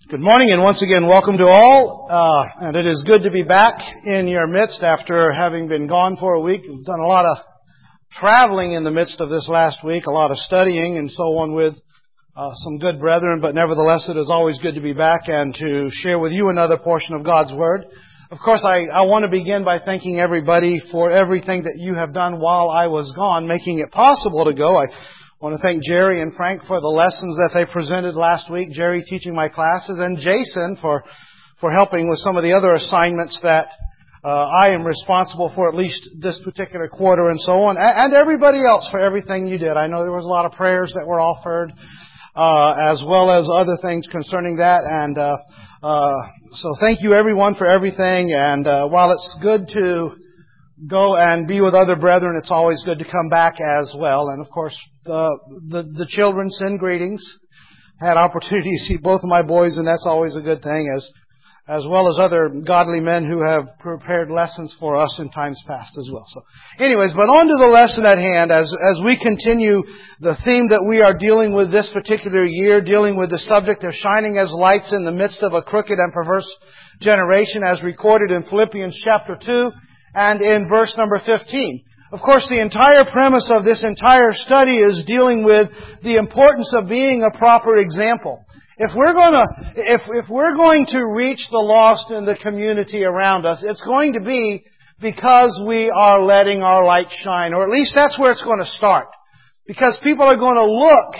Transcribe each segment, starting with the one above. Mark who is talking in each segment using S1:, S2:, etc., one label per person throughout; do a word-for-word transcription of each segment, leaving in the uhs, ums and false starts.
S1: Good morning, and once again, welcome to all. Uh, and it is good to be back in your midst after having been gone for a week. We've done a lot of traveling in the midst of this last week, a lot of studying and so on with uh, some good brethren, but nevertheless, it is always good to be back and to share with you another portion of God's Word. Of course, I, I want to begin by thanking everybody for everything that you have done while I was gone, making it possible to go. I I want to thank Jerry and Frank for the lessons that they presented last week. Jerry teaching my classes, and Jason for for helping with some of the other assignments that uh, I am responsible for, at least this particular quarter and so on. And everybody else for everything you did. I know there was a lot of prayers that were offered, uh, as well as other things concerning that. And uh, uh, so thank you everyone for everything. And uh, while it's good to go and be with other brethren, it's always good to come back as well. And of course, the the, the children send greetings. Had opportunity to see both of my boys, and that's always a good thing, as as well as other godly men who have prepared lessons for us in times past as well. So, anyways, but on to the lesson at hand, as as we continue the theme that we are dealing with this particular year, dealing with the subject of shining as lights in the midst of a crooked and perverse generation, as recorded in Philippians chapter two. And in verse number fifteen. Of course, the entire premise of this entire study is dealing with the importance of being a proper example. If we're going to, if, if we're going to reach the lost in the community around us, it's going to be because we are letting our light shine. Or at least that's where it's going to start. Because people are going to look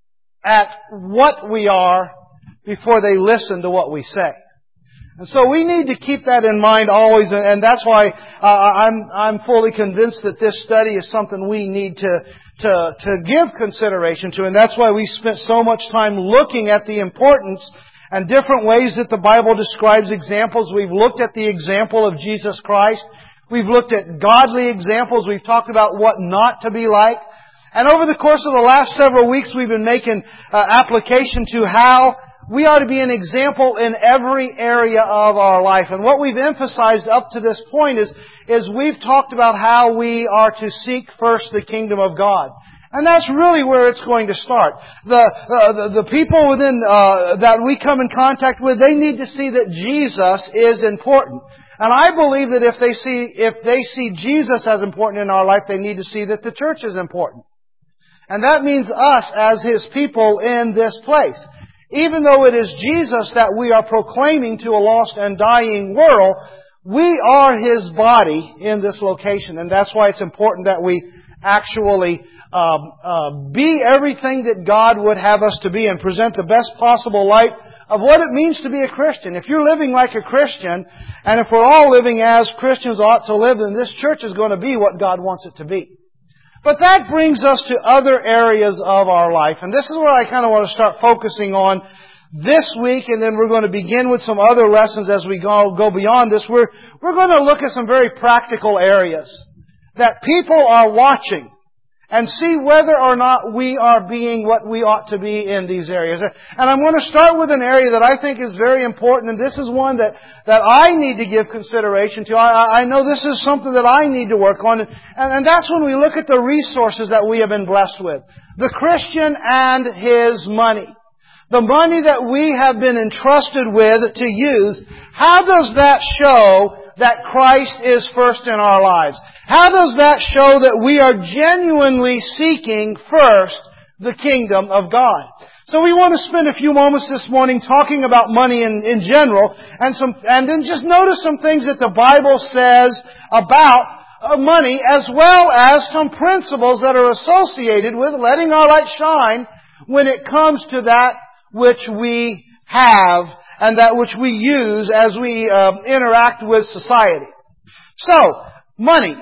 S1: at what we are before they listen to what we say. And so we need to keep that in mind always, and that's why uh, I'm I'm fully convinced that this study is something we need to to to give consideration to, and that's why we spent so much time looking at the importance and different ways that the Bible describes examples. We've looked at the example of Jesus Christ. We've looked at godly examples. We've talked about what not to be like. And over the course of the last several weeks, we've been making uh, application to how we are to be an example in every area of our life. And what we've emphasized up to this point is, is we've talked about how we are to seek first the kingdom of God. And that's really where it's going to start. The, uh, the, the people within, uh, that we come in contact with, they need to see that Jesus is important. And I believe that if they see, if they see Jesus as important in our life, they need to see that the church is important. And that means us as His people in this place. Even though it is Jesus that we are proclaiming to a lost and dying world, we are His body in this location. And that's why it's important that we actually um, uh, be everything that God would have us to be and present the best possible light of what it means to be a Christian. If you're living like a Christian, and if we're all living as Christians ought to live, then this church is going to be what God wants it to be. But that brings us to other areas of our life. And this is where I kind of want to start focusing on this week, and then we're going to begin with some other lessons as we go, go beyond this. We're, we're going to look at some very practical areas that people are watching and see whether or not we are being what we ought to be in these areas. And I'm going to start with an area that I think is very important, and this is one that, that I need to give consideration to. I, I know this is something that I need to work on, and, and that's when we look at the resources that we have been blessed with. The Christian and his money. The money that we have been entrusted with to use, how does that show that Christ is first in our lives? How does that show that we are genuinely seeking first the kingdom of God? So we want to spend a few moments this morning talking about money in, in general, and some, and then just notice some things that the Bible says about uh, money, as well as some principles that are associated with letting our light shine when it comes to that which we have and that which we use as we um, interact with society. So, money.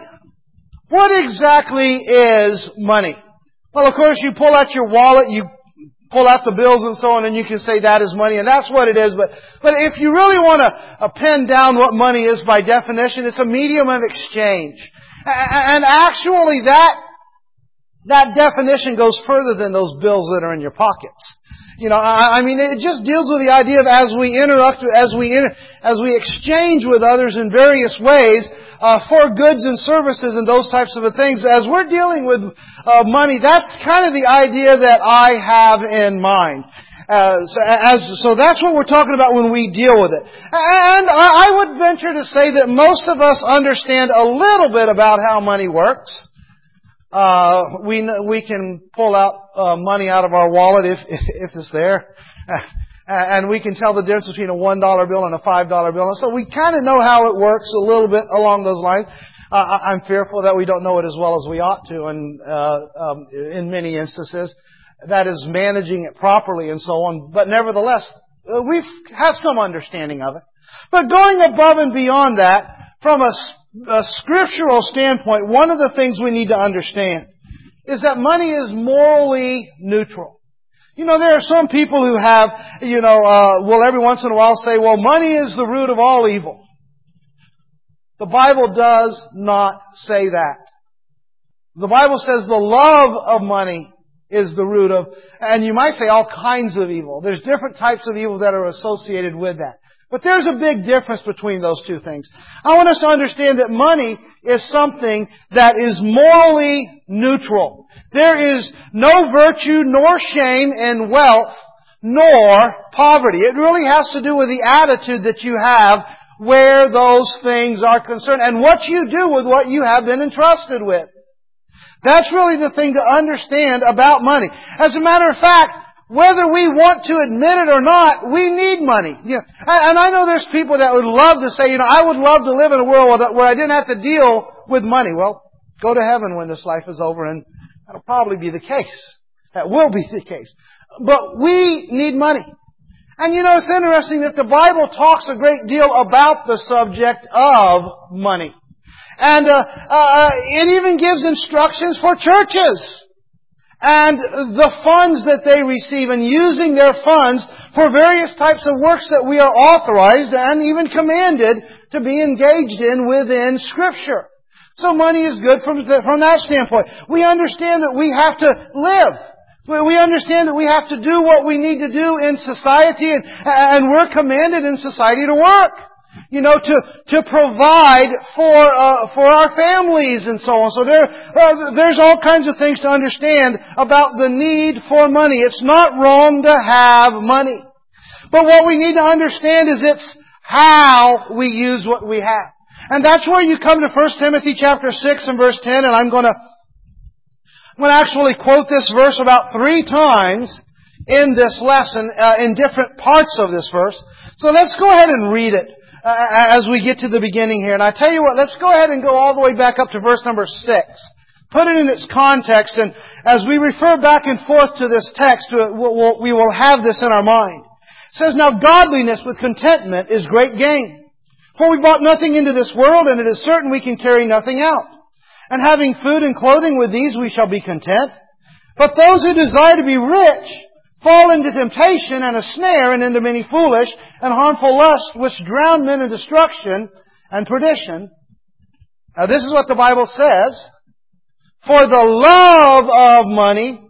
S1: What exactly is money? Well, of course, you pull out your wallet, you pull out the bills and so on, and you can say that is money, and that's what it is. But, but if you really want to uh, pin down what money is by definition, it's a medium of exchange. And actually, that, that definition goes further than those bills that are in your pockets. You know, I, I mean, it just deals with the idea of as we interact, as we inter, as we exchange with others in various ways uh, for goods and services and those types of things. As we're dealing with uh, money, that's kind of the idea that I have in mind. Uh, so, as, so that's what we're talking about when we deal with it. And I would venture to say that most of us understand a little bit about how money works. Uh, we we can pull out uh, money out of our wallet if if it's there, and we can tell the difference between a one dollar bill and a five dollar bill. So we kind of know how it works a little bit along those lines. Uh, I'm fearful that we don't know it as well as we ought to, and uh, um, in many instances. That is managing it properly and so on. But nevertheless, uh, we have some understanding of it. But going above and beyond that, from a, a scriptural standpoint, one of the things we need to understand is that money is morally neutral. You know, there are some people who have, you know, uh, will every once in a while say, well, money is the root of all evil. The Bible does not say that. The Bible says the love of money is the root of, and you might say all kinds of evil. There's different types of evil that are associated with that. But there's a big difference between those two things. I want us to understand that money is something that is morally neutral. There is no virtue nor shame in wealth nor poverty. It really has to do with the attitude that you have where those things are concerned and what you do with what you have been entrusted with. That's really the thing to understand about money. As a matter of fact, whether we want to admit it or not, we need money. You know, and I know there's people that would love to say, you know, I would love to live in a world where I didn't have to deal with money. Well, go to heaven when this life is over, and that'll probably be the case. That will be the case. But we need money. And you know, it's interesting that the Bible talks a great deal about the subject of money. And uh, uh, it even gives instructions for churches and the funds that they receive and using their funds for various types of works that we are authorized and even commanded to be engaged in within Scripture. So money is good from, from that standpoint. We understand that we have to live. We understand that we have to do what we need to do in society, and, and we're commanded in society to work. You know, to to provide for uh, for our families and so on. So there uh, there's all kinds of things to understand about the need for money. It's not wrong to have money, but what we need to understand is it's how we use what we have, and that's where you come to First Timothy chapter six and verse ten. And I'm going to I'm going to actually quote this verse about three times in this lesson uh, in different parts of this verse. So let's go ahead and read it. Uh, as we get to the beginning here. And I tell you what, let's go ahead and go all the way back up to verse number six. Put it in its context, and as we refer back and forth to this text, we will have this in our mind. It says, now godliness with contentment is great gain. For we brought nothing into this world, and it is certain we can carry nothing out. And having food and clothing with these, we shall be content. But those who desire to be rich fall into temptation and a snare and into many foolish and harmful lusts which drown men in destruction and perdition. Now this is what the Bible says. For the love of money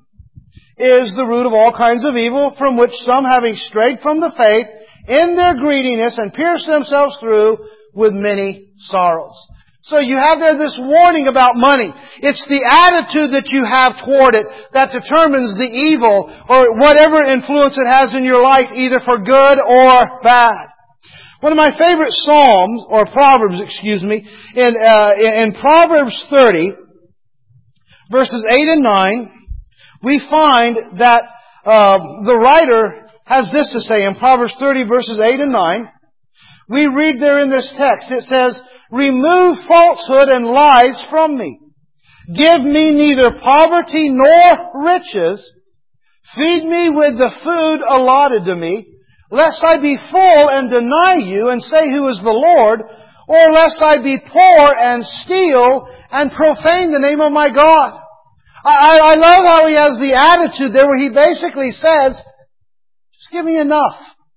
S1: is the root of all kinds of evil, from which some, having strayed from the faith, in their greediness and pierced themselves through with many sorrows. So you have there this warning about money. It's the attitude that you have toward it that determines the evil or whatever influence it has in your life, either for good or bad. One of my favorite Psalms, or Proverbs, excuse me, in, uh, in Proverbs thirty, verses eight and nine, we find that uh, the writer has this to say in Proverbs thirty, verses eight and nine. We read there in this text, it says, remove falsehood and lies from me. Give me neither poverty nor riches. Feed me with the food allotted to me, lest I be full and deny you and say, who is the Lord? Or lest I be poor and steal and profane the name of my God. I, I love how he has the attitude there where he basically says, just give me enough.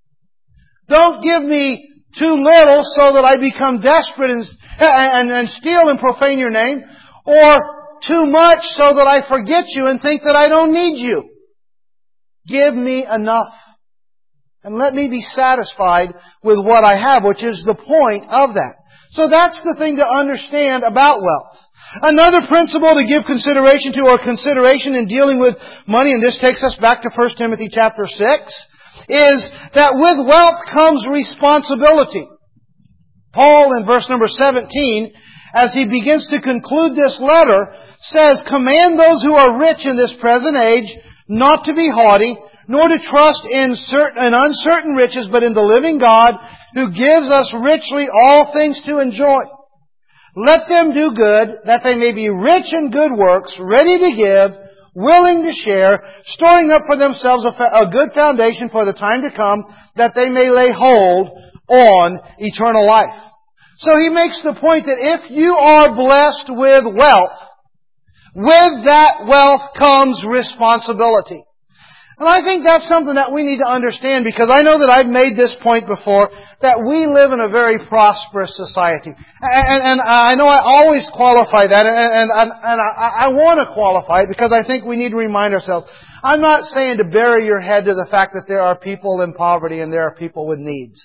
S1: Don't give me too little so that I become desperate and, and, and steal and profane your name, or too much so that I forget you and think that I don't need you. Give me enough. And let me be satisfied with what I have, which is the point of that. So that's the thing to understand about wealth. Another principle to give consideration to, or consideration in dealing with money, and this takes us back to First Timothy chapter six. is that with wealth comes responsibility. Paul in verse number seventeen, as he begins to conclude this letter, says, "Command those who are rich in this present age not to be haughty, nor to trust in certain in uncertain riches, but in the living God, who gives us richly all things to enjoy. Let them do good, that they may be rich in good works, ready to give, willing to share, storing up for themselves a, fa- a good foundation for the time to come, that they may lay hold on eternal life." So he makes the point that if you are blessed with wealth, with that wealth comes responsibility. And I think that's something that we need to understand, because I know that I've made this point before, that we live in a very prosperous society. And, and, and I know I always qualify that, and, and, and, and I, I want to qualify it because I think we need to remind ourselves. I'm not saying to bury your head to the fact that there are people in poverty and there are people with needs.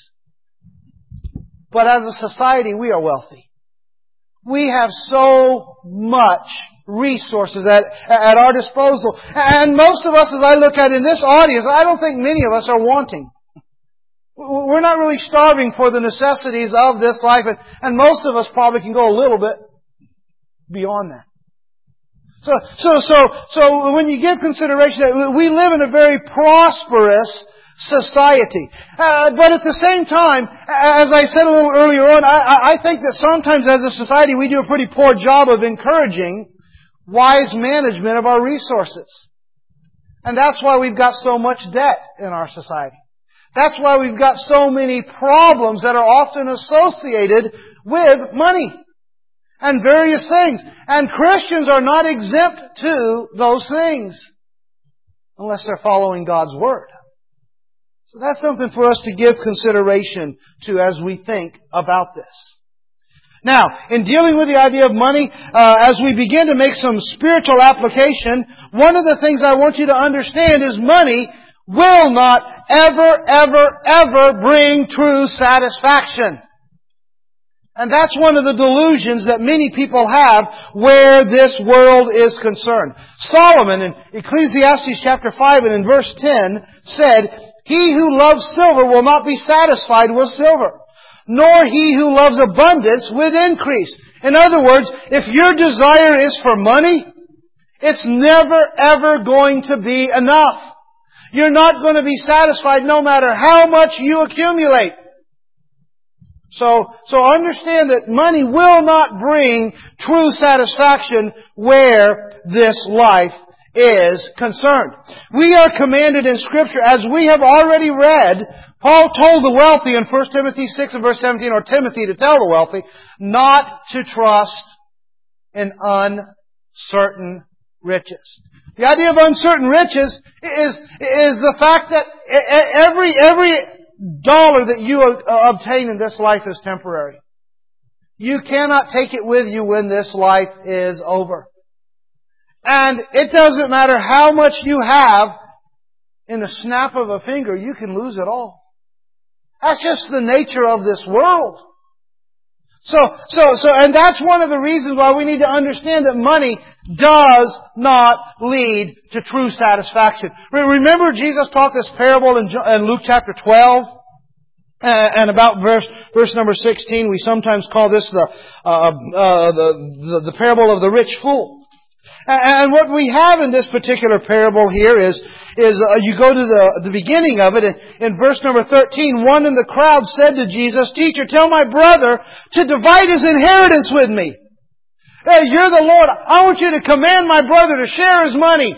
S1: But as a society, we are wealthy. We have so much resources at, at our disposal. And most of us, as I look at in this audience, I don't think many of us are wanting. We're not really starving for the necessities of this life, and, and most of us probably can go a little bit beyond that. So, so, so, so when you give consideration that we live in a very prosperous society. Uh, but at the same time, as I said a little earlier on, I, I think that sometimes as a society we do a pretty poor job of encouraging wise management of our resources. And that's why we've got so much debt in our society. That's why we've got so many problems that are often associated with money and various things. And Christians are not exempt to those things unless they're following God's Word. So that's something for us to give consideration to as we think about this. Now, in dealing with the idea of money, uh, as we begin to make some spiritual application, one of the things I want you to understand is money will not ever, ever, ever bring true satisfaction. And that's one of the delusions that many people have where this world is concerned. Solomon in Ecclesiastes chapter five and in verse ten said, "He who loves silver will not be satisfied with silver, nor he who loves abundance with increase." In other words, if your desire is for money, it's never ever going to be enough. You're not going to be satisfied no matter how much you accumulate. So, so understand that money will not bring true satisfaction where this life is concerned. We are commanded in Scripture, as we have already read, Paul told the wealthy in First Timothy six and verse seventeen, or Timothy to tell the wealthy, not to trust in uncertain riches. The idea of uncertain riches is, is the fact that every, every dollar that you obtain in this life is temporary. You cannot take it with you when this life is over. And it doesn't matter how much you have, in the snap of a finger, you can lose it all. That's just the nature of this world. So, so, so, and that's one of the reasons why we need to understand that money does not lead to true satisfaction. Remember Jesus taught this parable in Luke chapter twelve? And about verse, verse number sixteen, we sometimes call this the, uh, uh, the, the, the parable of the rich fool. And what we have in this particular parable here is, is uh, you go to the, the beginning of it, and in verse number thirteen, one in the crowd said to Jesus, "Teacher, tell my brother to divide his inheritance with me." Hey, you're the Lord. I want you to command my brother to share his money.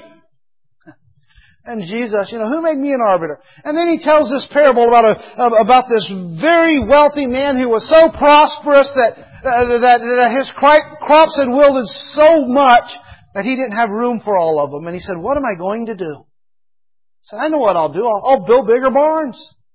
S1: And Jesus, you know, who made me an arbiter? And then he tells this parable about a, about this very wealthy man who was so prosperous that, uh, that, that his crops had wilted so much that he didn't have room for all of them. And he said, "What am I going to do?" He said, "I know what I'll do. I'll, I'll build bigger barns.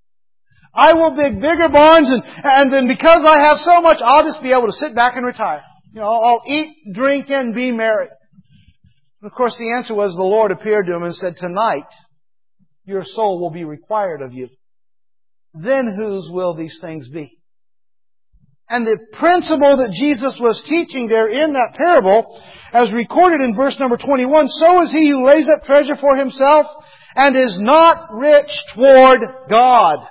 S1: I will build bigger barns, and, and then because I have so much, I'll just be able to sit back and retire. You know, I'll eat, drink, and be merry." And of course, the answer was the Lord appeared to him and said, "Tonight, your soul will be required of you. Then whose will these things be?" And the principle that Jesus was teaching there in that parable, as recorded in verse number twenty-one, "So is he who lays up treasure for himself and is not rich toward God.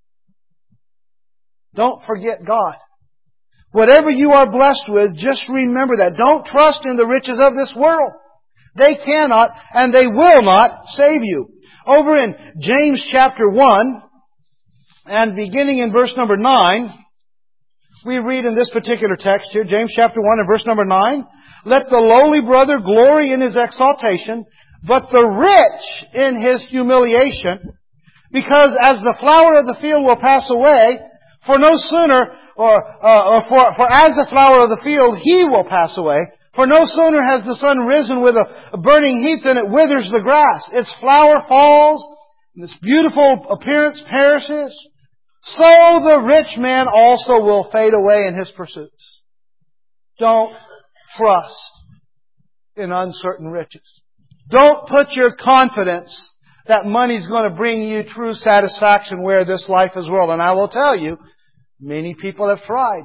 S1: Don't forget God. Whatever you are blessed with, just remember that. Don't trust in the riches of this world. They cannot and they will not save you. Over in James chapter one, and beginning in verse number nine, we read in this particular text here, James chapter one and verse number nine, "Let the lowly brother glory in his exaltation, but the rich in his humiliation, because as the flower of the field will pass away, for no sooner, or, uh, or for, for as the flower of the field, he will pass away. For no sooner has the sun risen with a, a burning heat than it withers the grass. Its flower falls, and its beautiful appearance perishes. So the rich man also will fade away in his pursuits." Don't trust in uncertain riches. Don't put your confidence that money's going to bring you true satisfaction where this life is world. And I will tell you, many people have tried,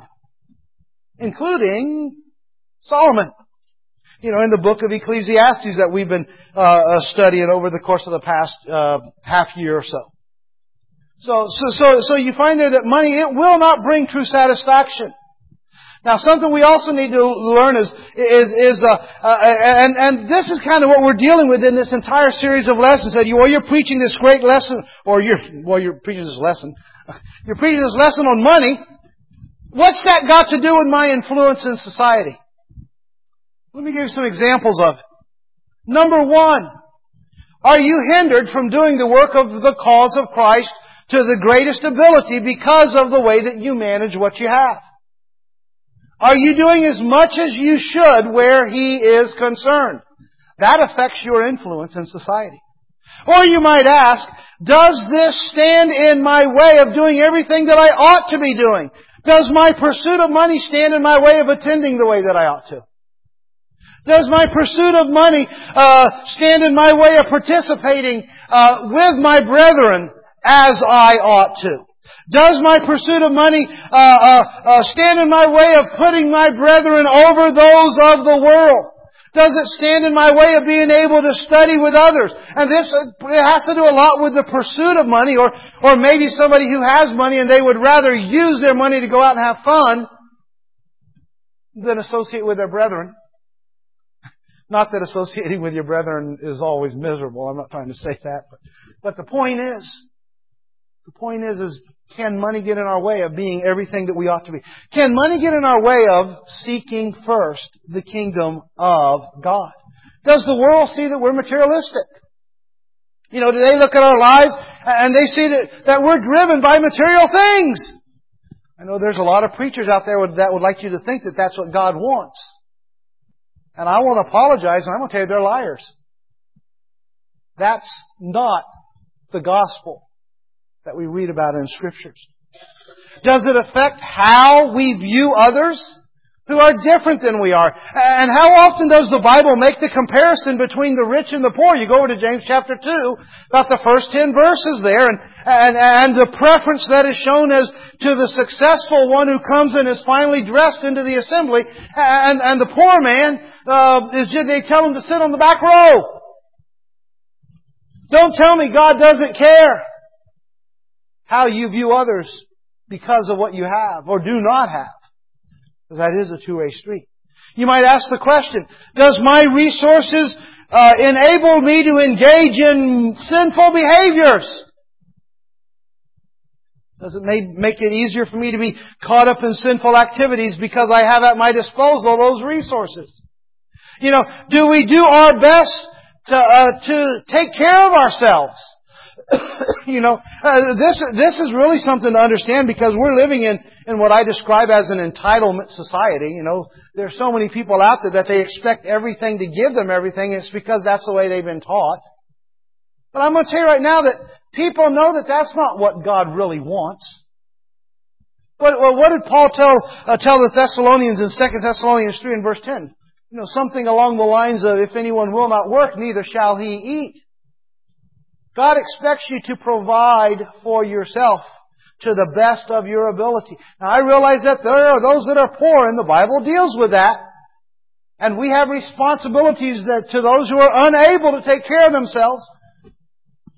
S1: including Solomon. You know, in the book of Ecclesiastes that we've been uh, studying over the course of the past uh, half year or so. So, so, so, so you find there that money, it will not bring true satisfaction. Now, something we also need to learn is, is, is, uh, uh, and, and this is kind of what we're dealing with in this entire series of lessons. That you, or you're preaching this great lesson, or you're, well, you're preaching this lesson. You're preaching this lesson on money. What's that got to do with my influence in society? Let me give you some examples of it. Number one, are you hindered from doing the work of the cause of Christ to the greatest ability because of the way that you manage what you have? Are you doing as much as you should where He is concerned? That affects your influence in society. Or you might ask, does this stand in my way of doing everything that I ought to be doing? Does my pursuit of money stand in my way of attending the way that I ought to? Does my pursuit of money uh, stand in my way of participating uh, with my brethren as I ought to? Does my pursuit of money uh, uh, uh, stand in my way of putting my brethren over those of the world? Does it stand in my way of being able to study with others? And this it has to do a lot with the pursuit of money, or or maybe somebody who has money and they would rather use their money to go out and have fun than associate with their brethren. Not that associating with your brethren is always miserable. I'm not trying to say that. But, but the point is, the point is, is can money get in our way of being everything that we ought to be? Can money get in our way of seeking first the kingdom of God? Does the world see that we're materialistic? You know, do they look at our lives and they see that, that we're driven by material things? I know there's a lot of preachers out there that would like you to think that that's what God wants. And I want to apologize, and I'm going to tell you they're liars. That's not the gospel that we read about in Scriptures. Does it affect how we view others who are different than we are? And how often does the Bible make the comparison between the rich and the poor? You go over to James chapter two, about the first ten verses there, and, and, and the preference that is shown as to the successful one who comes and is finally dressed into the assembly, and, and the poor man, uh, is just, they tell him to sit on the back row. Don't tell me God doesn't care how you view others because of what you have or do not have. Because that is a two-way street. You might ask the question, does my resources uh, enable me to engage in sinful behaviors? Does it make it easier for me to be caught up in sinful activities because I have at my disposal those resources? You know, do we do our best to uh, to take care of ourselves? You know, uh, this this is really something to understand because we're living in, in what I describe as an entitlement society. You know, there are so many people out there that they expect everything to give them everything. It's because that's the way they've been taught. But I'm going to tell you right now that people know that that's not what God really wants. What, well, what did Paul tell uh, tell the Thessalonians in Second Thessalonians three and verse ten? You know, something along the lines of, if anyone will not work, neither shall he eat. God expects you to provide for yourself to the best of your ability. Now, I realize that there are those that are poor, and the Bible deals with that. And we have responsibilities that to those who are unable to take care of themselves.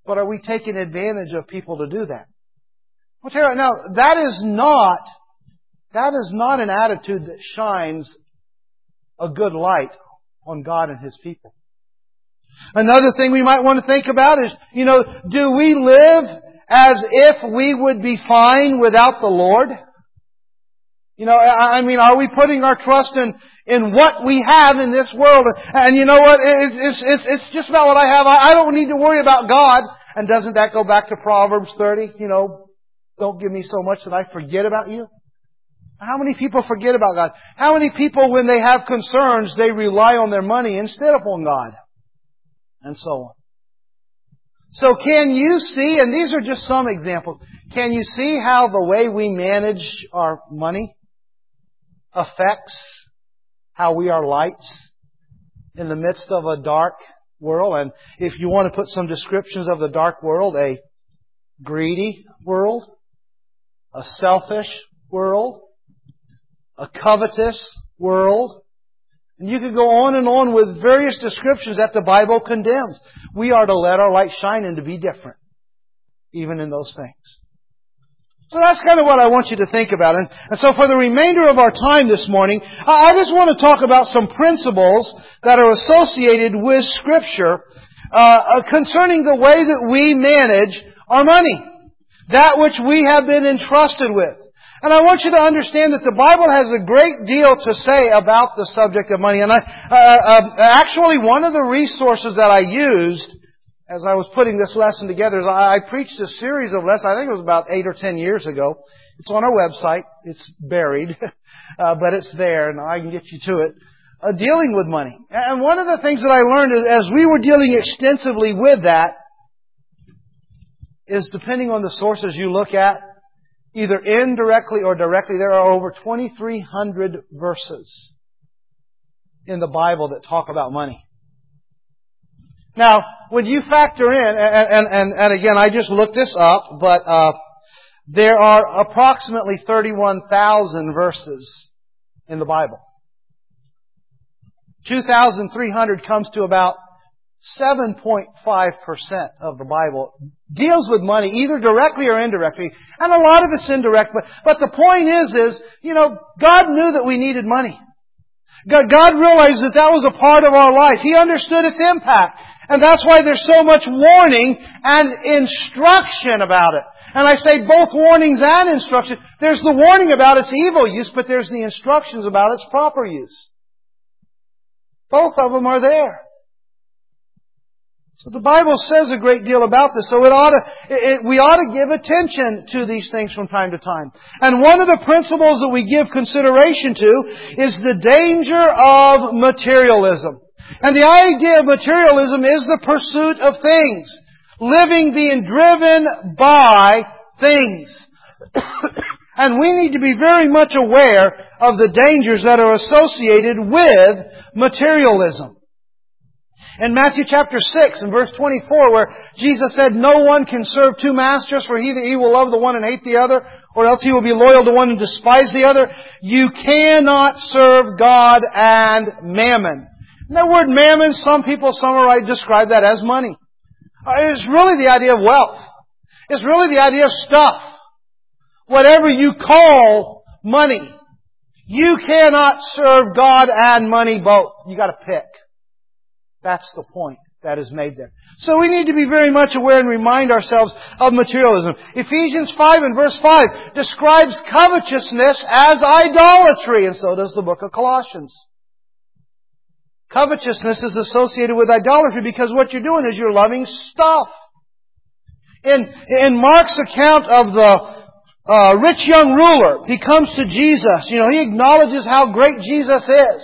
S1: but are we taking advantage of people to do that? Well, tell you right now, that is not, that is not an attitude that shines a good light on God and His people. Another thing we might want to think about is, you know, do we live as if we would be fine without the Lord? You know, I mean, are we putting our trust in, in what we have in this world? And you know what? It's, it's, it's just about what I have. I don't need to worry about God. And doesn't that go back to Proverbs thirty? You know, don't give me so much that I forget about you. How many people forget about God? How many people, when they have concerns, they rely on their money instead of on God? And so on. So can you see, and these are just some examples, can you see how the way we manage our money affects how we are lights in the midst of a dark world? And if you want to put some descriptions of the dark world, a greedy world, a selfish world, a covetous world. And you could go on and on with various descriptions that the Bible condemns. We are to let our light shine and to be different, even in those things. So that's kind of what I want you to think about. And, and so for the remainder of our time this morning, I, I just want to talk about some principles that are associated with Scripture uh, concerning the way that we manage our money, that which we have been entrusted with. And I want you to understand that the Bible has a great deal to say about the subject of money. And I, uh, uh, actually, one of the resources that I used as I was putting this lesson together is I, I preached a series of lessons. I think it was about eight or ten years ago. It's on our website. It's buried, uh, but it's there, and I can get you to it. Uh, dealing with money. And one of the things that I learned is, as we were dealing extensively with that, is depending on the sources you look at, either indirectly or directly, there are over twenty-three hundred verses in the Bible that talk about money. Now, when you factor in, and, and, and, and again, I just looked this up, but uh, there are approximately thirty-one thousand verses in the Bible. two thousand three hundred comes to about seven point five percent of the Bible deals with money, either directly or indirectly. And a lot of it's indirect, but, but the point is, is, you know, God knew that we needed money. God, God realized that that was a part of our life. He understood its impact. And that's why there's so much warning and instruction about it. And I say both warnings and instruction. There's the warning about its evil use, but there's the instructions about its proper use. Both of them are there. So the Bible says a great deal about this, so it ought to, it, we ought to give attention to these things from time to time. And one of the principles that we give consideration to is the danger of materialism. And the idea of materialism is the pursuit of things. Living being driven by things. And we need to be very much aware of the dangers that are associated with materialism. In Matthew chapter six and verse twenty-four, where Jesus said, "No one can serve two masters, for either he will love the one and hate the other, or else he will be loyal to one and despise the other. You cannot serve God and mammon." And that word mammon, some people summarize, describe that as money. It's really the idea of wealth. It's really the idea of stuff. Whatever you call money. You cannot serve God and money both. You got to pick. That's the point that is made there. So we need to be very much aware and remind ourselves of materialism. Ephesians five and verse five describes covetousness as idolatry, and so does the book of Colossians. Covetousness is associated with idolatry because what you're doing is you're loving stuff. In, in Mark's account of the uh, rich young ruler, he comes to Jesus. You know, he acknowledges how great Jesus is.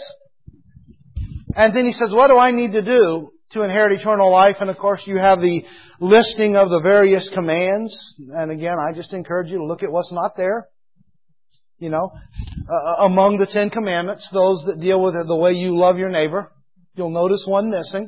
S1: And then he says, what do I need to do to inherit eternal life? And of course you have the listing of the various commands. And again, I just encourage you to look at what's not there. You know, uh, among the Ten Commandments, those that deal with the way you love your neighbor, you'll notice one missing.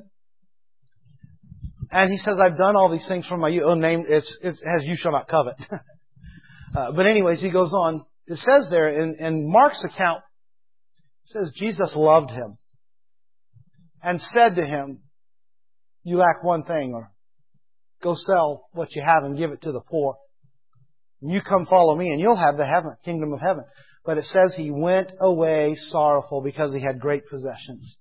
S1: And he says, I've done all these things for my own name. It's, it has you shall not covet. uh, but anyways, he goes on. It says there in, in Mark's account, it says Jesus loved him. And said to him, you lack one thing, or Go sell what you have and give it to the poor. And you come follow me and you'll have the heaven, kingdom of heaven. But it says he went away sorrowful because he had great possessions.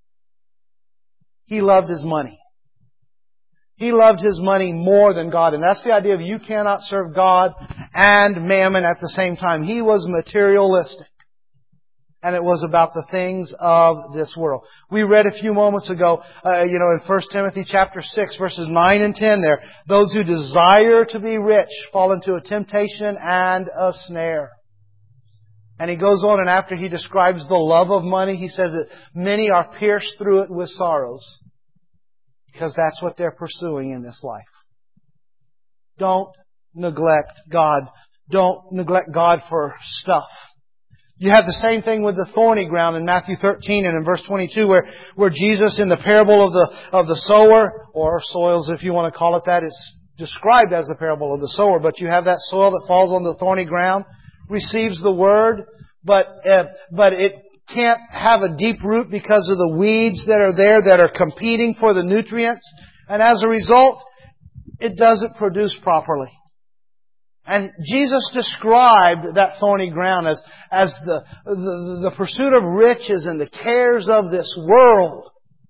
S1: He loved his money. He loved his money more than God. And that's the idea of you cannot serve God and mammon at the same time. He was materialistic. And it was about the things of this world. We read a few moments ago, uh, you know, in First Timothy chapter six, verses nine and ten there, those who desire to be rich fall into a temptation and a snare. And he goes on, and after he describes the love of money, he says that many are pierced through it with sorrows. Because that's what they're pursuing in this life. Don't neglect God. Don't neglect God for stuff. You have the same thing with the thorny ground in Matthew thirteen and in verse twenty-two where, where Jesus in the parable of the, of the sower, or soils if you want to call it that, it's described as the parable of the sower, but you have that soil that falls on the thorny ground, receives the word, but, uh, but it can't have a deep root because of the weeds that are there that are competing for the nutrients. And as a result, it doesn't produce properly. And Jesus described that thorny ground as, as the, the, the pursuit of riches and the cares of this world,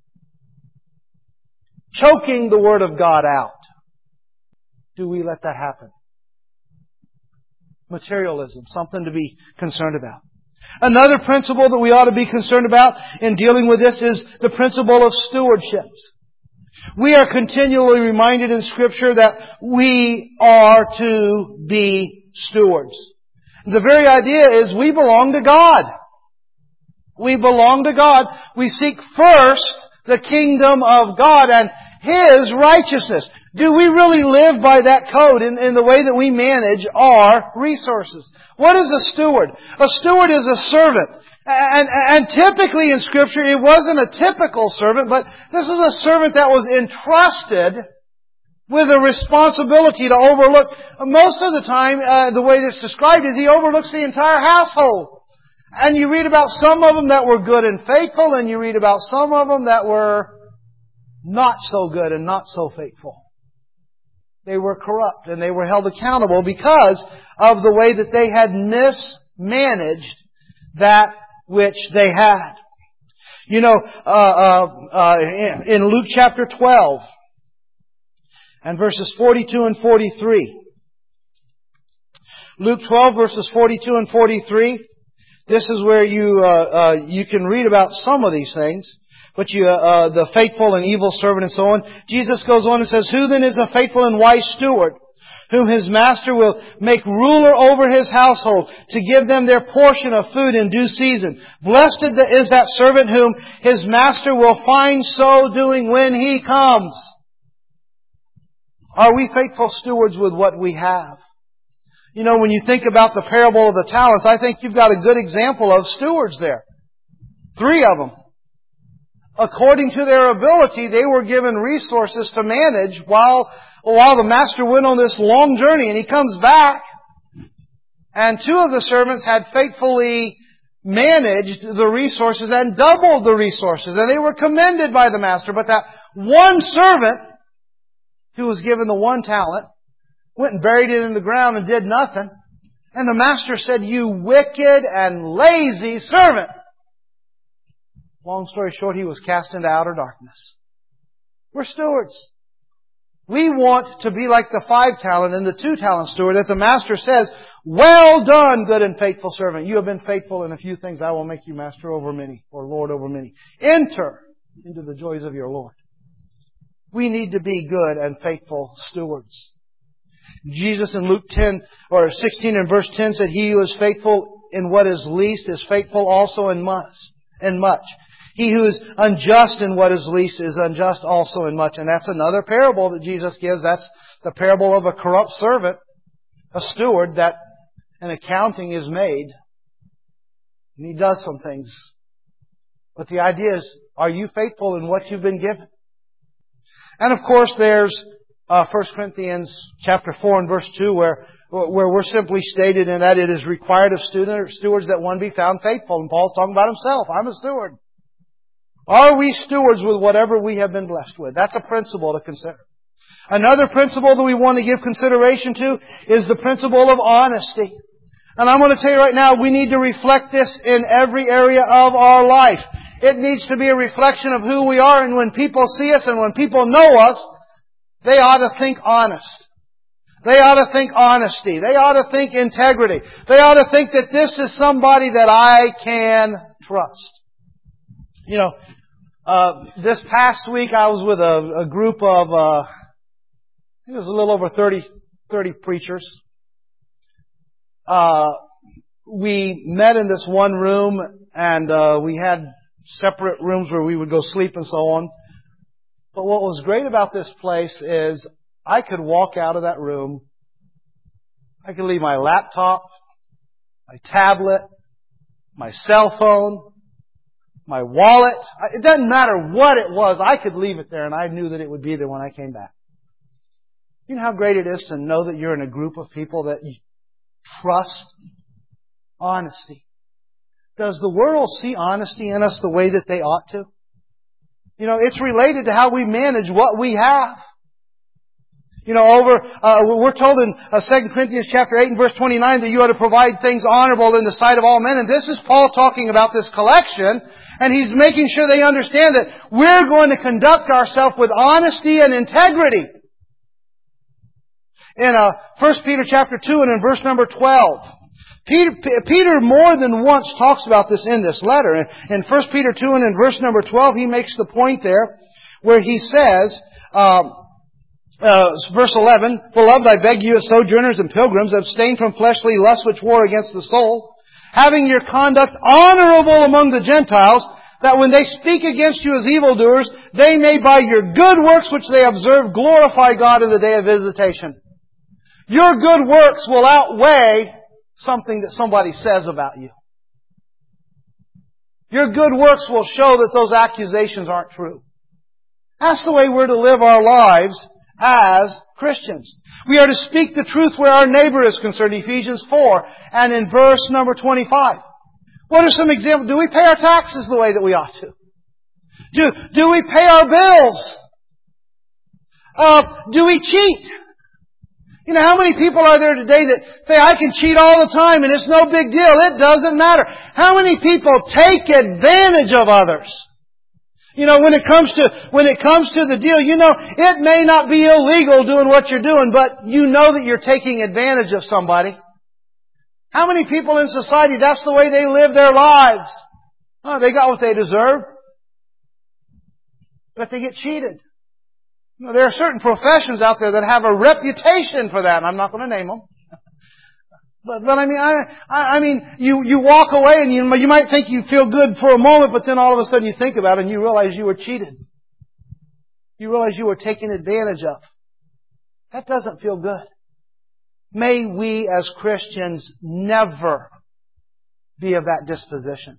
S1: choking the Word of God out. Do we let that happen? Materialism, something to be concerned about. Another principle that we ought to be concerned about in dealing with this is the principle of stewardship. We are continually reminded in Scripture that we are to be stewards. The very idea is we belong to God. We belong to God. We seek first the kingdom of God and His righteousness. Do we really live by that code in, in the way that we manage our resources? What is a steward? A steward is a servant. And, and typically in Scripture, it wasn't a typical servant, but this was a servant that was entrusted with a responsibility to overlook. Most of the time, uh, the way it's described is he overlooks the entire household. And you read about some of them that were good and faithful, and you read about some of them that were not so good and not so faithful. They were corrupt and they were held accountable because of the way that they had mismanaged that which they had. You know, uh, uh, uh, in Luke chapter twelve and verses forty-two and forty-three. Luke twelve verses forty-two and forty-three. This is where you uh, uh, you can read about some of these things. But you, uh, the faithful and evil servant and so on. Jesus goes on and says, "Who then is a faithful and wise steward, whom his master will make ruler over his household, to give them their portion of food in due season? Blessed is that servant whom his master will find so doing when he comes." Are we faithful stewards with what we have? You know, when you think about the parable of the talents, I think you've got a good example of stewards there. Three of them. According to their ability, they were given resources to manage while, while the master went on this long journey. And he comes back, and two of the servants had faithfully managed the resources and doubled the resources. And they were commended by the master. But that one servant, who was given the one talent, went and buried it in the ground and did nothing. And the master said, "You wicked and lazy servant." Long story short, he was cast into outer darkness. We're stewards. We want to be like the five talent and the two talent steward that the master says, "Well done, good and faithful servant. You have been faithful in a few things. I will make you master over many," or Lord over many. Enter into the joys of your Lord. We need to be good and faithful stewards. Jesus in Luke ten or sixteen and verse ten said, "He who is faithful in what is least is faithful also in much. In much. He who is unjust in what is least is unjust also in much." And that's another parable that Jesus gives. That's the parable of a corrupt servant, a steward, that an accounting is made. And he does some things. But the idea is, are you faithful in what you've been given? And of course there's uh, First Corinthians chapter four and verse two where where we're simply stated in that it is required of stewards that one be found faithful. And Paul's talking about himself. I'm a steward. Are we stewards with whatever we have been blessed with? That's a principle to consider. Another principle that we want to give consideration to is the principle of honesty. And I'm going to tell you right now, we need to reflect this in every area of our life. It needs to be a reflection of who we are, and when people see us and when people know us, they ought to think honest. They ought to think honesty. They ought to think integrity. They ought to think that this is somebody that I can trust. You know, uh, this past week I was with a, a group of, uh, I think it was a little over thirty, thirty preachers. Uh, we met in this one room, and uh, we had separate rooms where we would go sleep and so on. But what was great about this place is I could walk out of that room. I could leave my laptop, my tablet, my cell phone, my wallet. It doesn't matter what it was. I could leave it there, and I knew that it would be there when I came back. You know how great it is to know that you're in a group of people that you trust? Honesty. Does the world see honesty in us the way that they ought to? You know, it's related to how we manage what we have. You know, over, uh, we're told in uh, Second Corinthians chapter eight and verse twenty-nine that you ought to provide things honorable in the sight of all men. And this is Paul talking about this collection. And he's making sure they understand that we're going to conduct ourselves with honesty and integrity. In uh, First Peter chapter two and in verse number twelve. Peter, Peter more than once talks about this in this letter. In First Peter two and in verse number twelve, he makes the point there where he says, uh, uh, verse eleven, Beloved, I beg you as sojourners and pilgrims, abstain from fleshly lusts which war against the soul, having your conduct honorable among the Gentiles, that when they speak against you as evildoers, they may by your good works which they observe glorify God in the day of visitation. Your good works will outweigh something that somebody says about you. Your good works will show that those accusations aren't true. That's the way we're to live our lives as Christians. We are to speak the truth where our neighbor is concerned, Ephesians four, and in verse number twenty-five. What are some examples? Do we pay our taxes the way that we ought to? Do, do we pay our bills? Uh, do we cheat? You know, how many people are there today that say, I can cheat all the time and it's no big deal. It doesn't matter. How many people take advantage of others? You know, when it comes to, when it comes to the deal, you know, it may not be illegal doing what you're doing, but you know that you're taking advantage of somebody. How many people in society, that's the way they live their lives? Oh, they got what they deserve. But they get cheated. You know, there are certain professions out there that have a reputation for that, and I'm not going to name them. But, but I mean, I, I mean, you, you walk away and you, you might think you feel good for a moment, but then all of a sudden you think about it and you realize you were cheated. You realize you were taken advantage of. That doesn't feel good. May we as Christians never be of that disposition,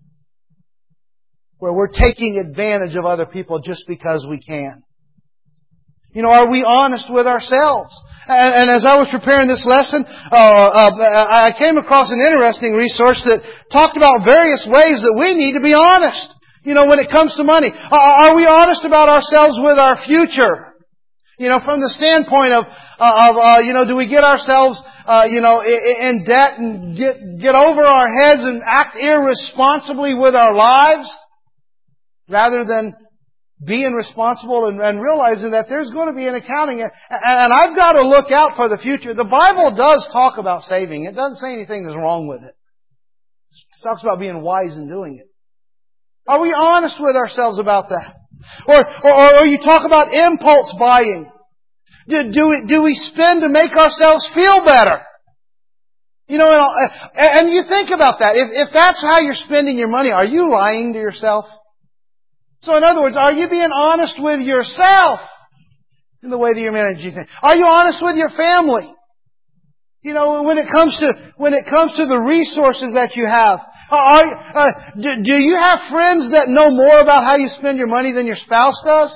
S1: where we're taking advantage of other people just because we can. You know, are we honest with ourselves? And, and as I was preparing this lesson, uh, uh, I came across an interesting resource that talked about various ways that we need to be honest. You know, when it comes to money. Are, are we honest about ourselves with our future? You know, from the standpoint of, uh, of uh, you know, do we get ourselves, uh, you know, in, in debt and get, get over our heads and act irresponsibly with our lives? Rather than being responsible and, and realizing that there's going to be an accounting. And, and I've got to look out for the future. The Bible does talk about saving. It doesn't say anything is wrong with it. It talks about being wise in doing it. Are we honest with ourselves about that? Or, or, or you talk about impulse buying. Do, do, we, do we spend to make ourselves feel better? You know, and, and you think about that. If, if that's how you're spending your money, are you lying to yourself? So in other words, are you being honest with yourself in the way that you're managing things? Are you honest with your family? You know, when it comes to, when it comes to the resources that you have, are, uh, do, do you have friends that know more about how you spend your money than your spouse does?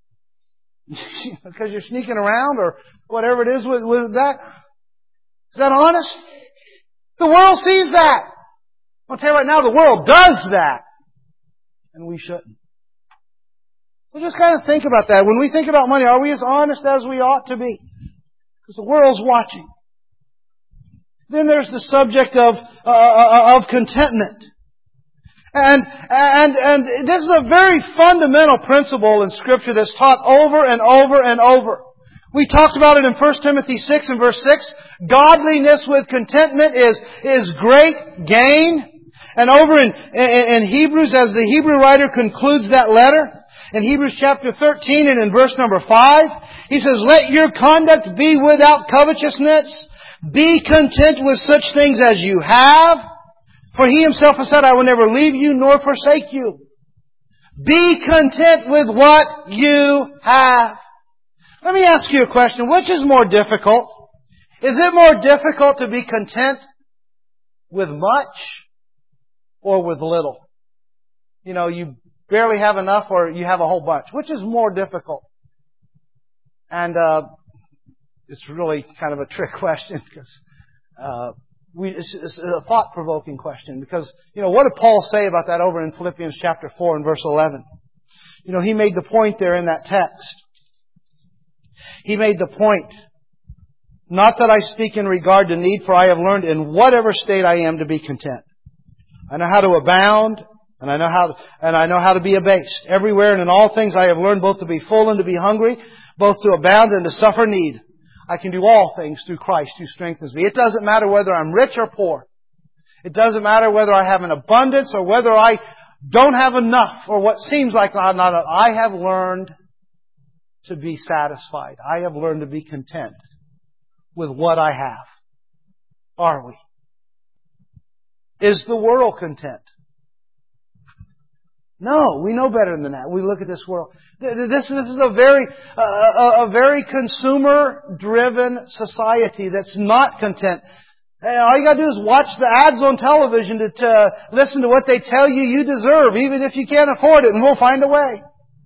S1: Because you're sneaking around or whatever it is with, with that? Is that honest? The world sees that. I'll tell you right now, the world does that. And we shouldn't. So just kind of think about that. When we think about money, are we as honest as we ought to be? Because the world's watching. Then there's the subject of uh, of contentment. And, and, and this is a very fundamental principle in Scripture that's taught over and over and over. We talked about it in First Timothy six and verse six. Godliness with contentment is, is great gain. And over in, in, in Hebrews, as the Hebrew writer concludes that letter, in Hebrews chapter thirteen and in verse number five, he says, let your conduct be without covetousness. Be content with such things as you have. For He Himself has said, I will never leave you nor forsake you. Be content with what you have. Let me ask you a question. Which is more difficult? Is it more difficult to be content with much or with little? You know, you barely have enough or you have a whole bunch. Which is more difficult? And uh, it's really kind of a trick question because uh, we, it's, it's a thought-provoking question. Because, you know, what did Paul say about that over in Philippians chapter four and verse eleven? You know, he made the point there in that text. He made the point, not that I speak in regard to need, for I have learned in whatever state I am to be content. I know how to abound, and I know how to, and I know how to be abased. Everywhere and in all things I have learned both to be full and to be hungry, both to abound and to suffer need. I can do all things through Christ who strengthens me. It doesn't matter whether I'm rich or poor. It doesn't matter whether I have an abundance or whether I don't have enough or what seems like not enough. I have learned to be satisfied. I have learned to be content with what I have. Are we? Is the world content? No, we know better than that. We look at this world. This, this is a very, uh, a, a very consumer-driven society that's not content. And all you got to do is watch the ads on television to, to listen to what they tell you you deserve, even if you can't afford it, and we'll find a way.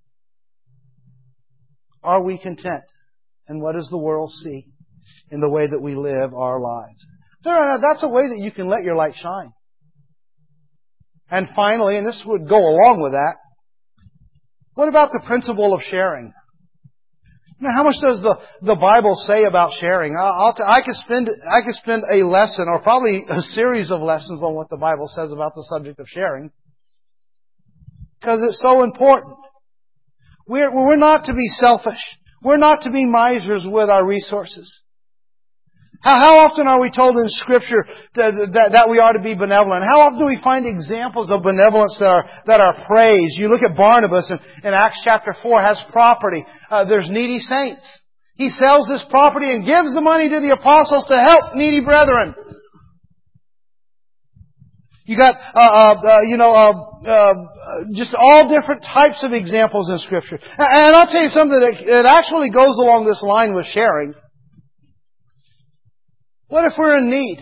S1: Are we content? And what does the world see in the way that we live our lives? That's a way that you can let your light shine. And finally, and this would go along with that, what about the principle of sharing? Now, how much does the, the Bible say about sharing? I'll t- I could spend I could spend a lesson or probably a series of lessons on what the Bible says about the subject of sharing, because it's so important. We're, we're not to be selfish. We're not to be misers with our resources. How, how often are we told in Scripture that, that, that we are to be benevolent? How often do we find examples of benevolence that are, that are praised? You look at Barnabas in, in Acts chapter four, has property. Uh, there's needy saints. He sells his property and gives the money to the apostles to help needy brethren. You got, uh, uh, uh, you know, uh, uh, just all different types of examples in Scripture. And I'll tell you something that, that actually goes along this line with sharing. What if we're in need?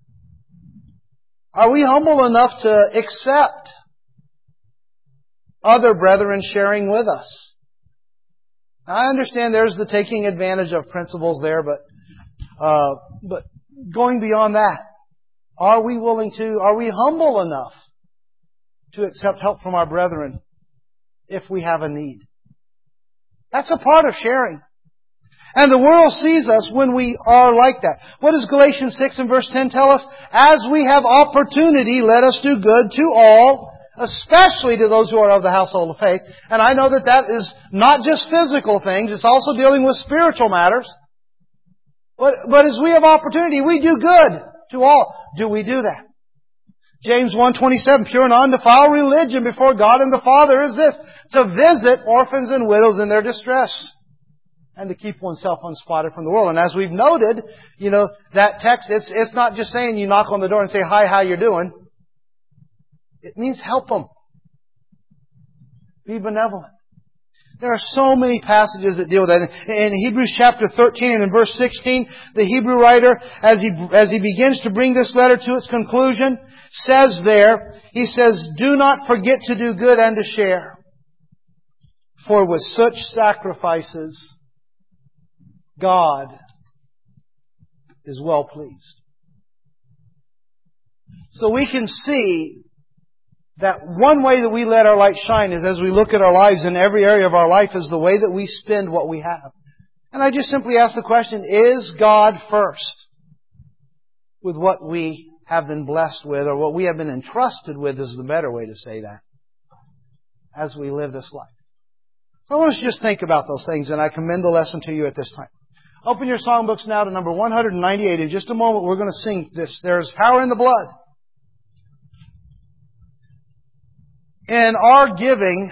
S1: Are we humble enough to accept other brethren sharing with us? Now, I understand there's the taking advantage of principles there, but uh, but going beyond that, are we willing to, are we humble enough to accept help from our brethren if we have a need? That's a part of sharing. And the world sees us when we are like that. What does Galatians six and verse ten tell us? As we have opportunity, let us do good to all, especially to those who are of the household of faith. And I know that that is not just physical things, it's also dealing with spiritual matters. But, but as we have opportunity, we do good to all. Do we do that? James one twenty-seven, pure and undefiled religion before God and the Father is this, to visit orphans and widows in their distress, and to keep oneself unspotted from the world. And as we've noted, you know, that text, it's, it's not just saying you knock on the door and say, hi, how you doing? It means help them. Be benevolent. There are so many passages that deal with that. In Hebrews chapter thirteen and in verse sixteen, the Hebrew writer, as he, as he begins to bring this letter to its conclusion, says there, he says, do not forget to do good and to share. For with such sacrifices, God is well pleased. So we can see that one way that we let our light shine is as we look at our lives in every area of our life is the way that we spend what we have. And I just simply ask the question, is God first with what we have been blessed with, or what we have been entrusted with is the better way to say that, as we live this life? So I want us to just think about those things, and I commend the lesson to you at this time. Open your songbooks now to number one ninety-eight. In just a moment, we're going to sing this, There's Power in the Blood. In our giving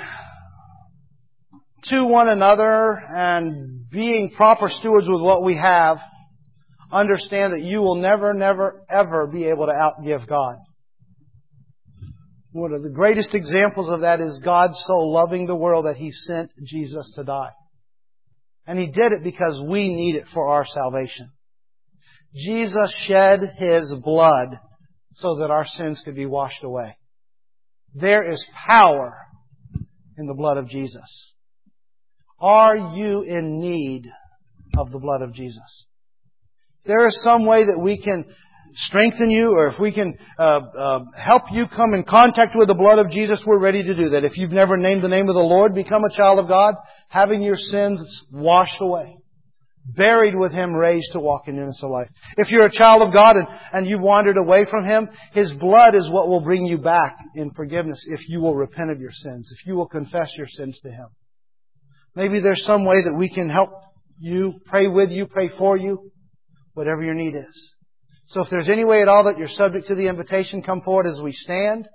S1: to one another and being proper stewards with what we have, understand that you will never, never, ever be able to outgive God. One of the greatest examples of that is God so loving the world that He sent Jesus to die. And He did it because we need it for our salvation. Jesus shed His blood so that our sins could be washed away. There is power in the blood of Jesus. Are you in need of the blood of Jesus? There is some way that we can strengthen you, or if we can uh, uh, help you come in contact with the blood of Jesus, we're ready to do that. If you've never named the name of the Lord, become a child of God, having your sins washed away, buried with Him, raised to walk in newness of life. If you're a child of God and, and you've wandered away from Him, His blood is what will bring you back in forgiveness if you will repent of your sins, if you will confess your sins to Him. Maybe there's some way that we can help you, pray with you, pray for you, whatever your need is. So if there's any way at all that you're subject to the invitation, come forward as we stand.